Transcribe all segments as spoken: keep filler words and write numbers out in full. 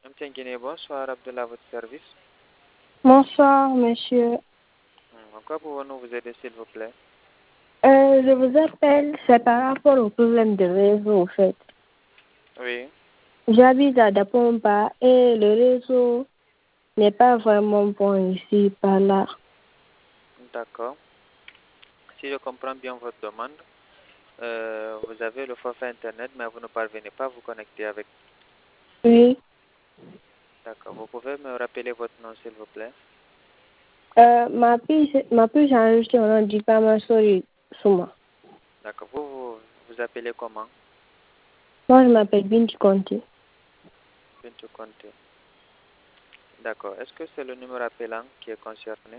M T N Guinée, bonsoir, Abdullah, à votre service. Bonsoir, monsieur. En quoi pouvons-nous vous aider, s'il vous plaît? Euh, je vous appelle, c'est par rapport au problème de réseau, en fait. Oui. J'habite à Dapomba et le réseau n'est pas vraiment bon ici, par là. D'accord. Si je comprends bien votre demande, euh, vous avez le forfait Internet, mais vous ne parvenez pas à vous connecter avec. Oui. D'accord. Vous pouvez me rappeler votre nom, s'il vous plaît? Euh, ma fille, ma fille, j'ai enregistré au nom du Pama Sori Souma. D'accord. Vous, vous vous appelez comment? Moi, je m'appelle Binti Conti. Bintou Conté. D'accord. Est-ce que c'est le numéro appelant qui est concerné?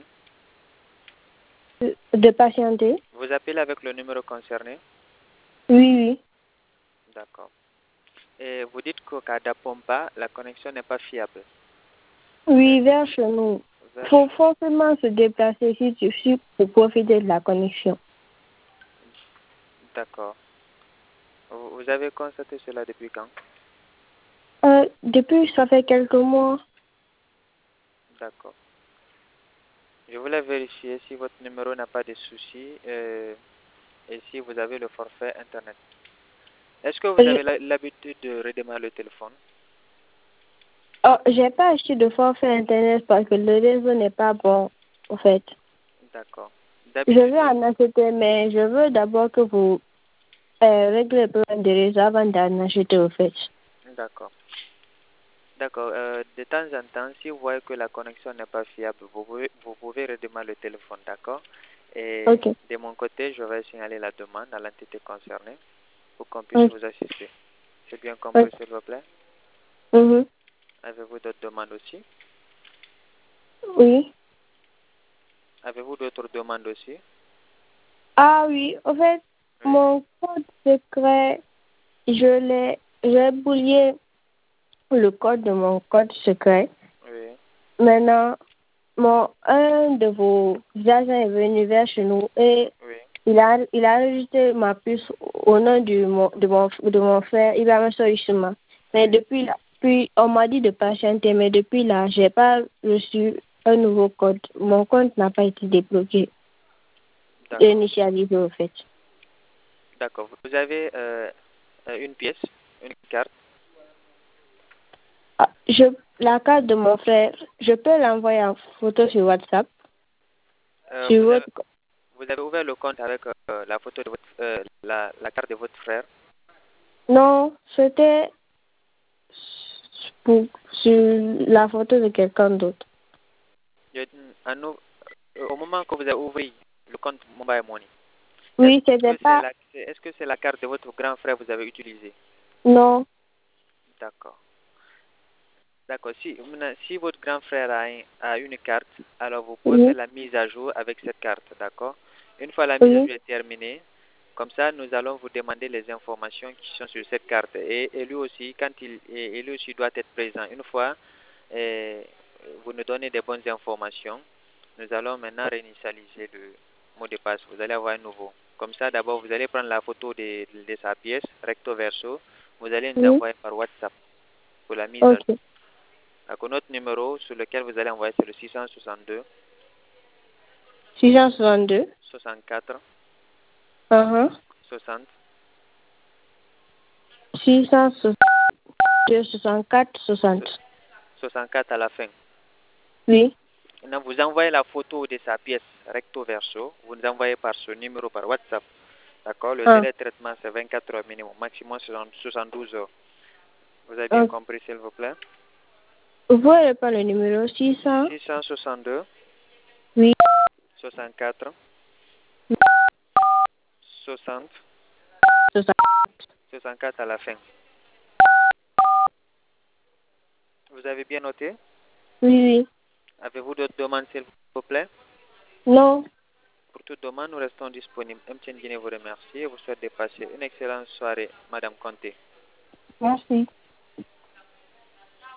De patienter? Vous appelez avec le numéro concerné? Oui, oui. D'accord. Et vous dites qu'à Dapomba, la connexion n'est pas fiable. Oui, vers chez nous. Il Vers- faut forcément se déplacer ici ici pour profiter de la connexion. D'accord. Vous vous avez constaté cela depuis quand? Euh, depuis, ça fait quelques mois. D'accord. Je voulais vérifier si votre numéro n'a pas de soucis euh, et si vous avez le forfait Internet. Est-ce que vous Je- avez la- l'habitude de redémarrer le téléphone? Oh, j'ai pas acheté de forfait Internet parce que le réseau n'est pas bon, en fait. D'accord. Je D'habitude, veux en acheter, mais je veux d'abord que vous euh, réglez le problème de réseau avant d'en acheter, en fait. d'accord. D'accord. Euh, de temps en temps, si vous voyez que la connexion n'est pas fiable, vous pouvez, vous pouvez redémarrer le téléphone, d'accord? Et Ok. de mon côté, je vais signaler la demande à l'entité concernée pour qu'on puisse Ok. vous assister. C'est bien compris, Ok. s'il vous plaît? Mhm. Avez-vous d'autres demandes aussi? Oui. Avez-vous d'autres demandes aussi? Ah oui, en fait, Oui. mon code secret, je l'ai, j'ai brouillé le code de mon code secret. Oui. Maintenant, mon, un de vos agents est venu vers chez nous et Oui. il a, il a enregistré ma puce au nom du, mon- de, mon, de mon frère Ibrahim Soyishima. Mais Oui. depuis là, puis on m'a dit de patienter, mais depuis là, j'ai pas reçu un nouveau code. Mon compte n'a pas été débloqué, D'accord. initialisé au fait. D'accord. Vous avez euh, euh, une pièce, une carte. Ah, je, la carte de mon frère, je peux l'envoyer en photo sur WhatsApp. Euh, Sur vous avez, votre... vous avez ouvert le compte avec euh, la photo de votre, euh, la, la carte de votre frère. Non, c'était pour, sur la photo de quelqu'un d'autre. Je- à nous- euh, au moment que vous avez ouvert le compte Mobile Money, est-ce Oui, c'était que c'est pas... la, c'est- est-ce que c'est la carte de votre grand frère que vous avez utilisée? Non. D'accord. D'accord. Si, maintenant, si votre grand frère a, un- a une carte, alors vous pouvez faire Oui. la mise à jour avec cette carte, d'accord? Une fois la mise à Oui. jour est terminée, comme ça, nous allons vous demander les informations qui sont sur cette carte. Et, et lui aussi, quand il, et, et lui aussi doit être présent. Une fois eh, vous nous donnez des bonnes informations, nous allons maintenant réinitialiser le mot de passe. Vous allez avoir un nouveau. Comme ça, d'abord, vous allez prendre la photo de, de sa pièce, recto verso. Vous allez nous Oui. envoyer par WhatsApp pour la mise à jour. Ok. D'accord. Notre numéro sur lequel vous allez envoyer, c'est le six cent soixante-deux, six cent soixante-deux. soixante-quatre, Uh-huh. soixante, six cent soixante-deux, soixante-quatre, soixante. soixante-quatre à la fin. Oui. Maintenant, vous envoyez la photo de sa pièce recto verso. Vous nous envoyez par ce numéro, par WhatsApp. D'accord. Le Ah. délai de traitement, c'est vingt-quatre heures minimum, maximum soixante-douze heures. Vous avez bien Ok. compris, s'il vous plaît? Vous pouvez pas le numéro six cents? six cent soixante-deux, Oui. soixante-quatre, soixante, soixante. soixante-quatre à la fin. Vous avez bien noté? Oui, oui. Avez-vous d'autres demandes, s'il vous plaît? Non. Pour toute demande, nous restons disponibles. M T N Guinée vous remercie et vous souhaite de passer une excellente soirée, Madame Conté. Merci.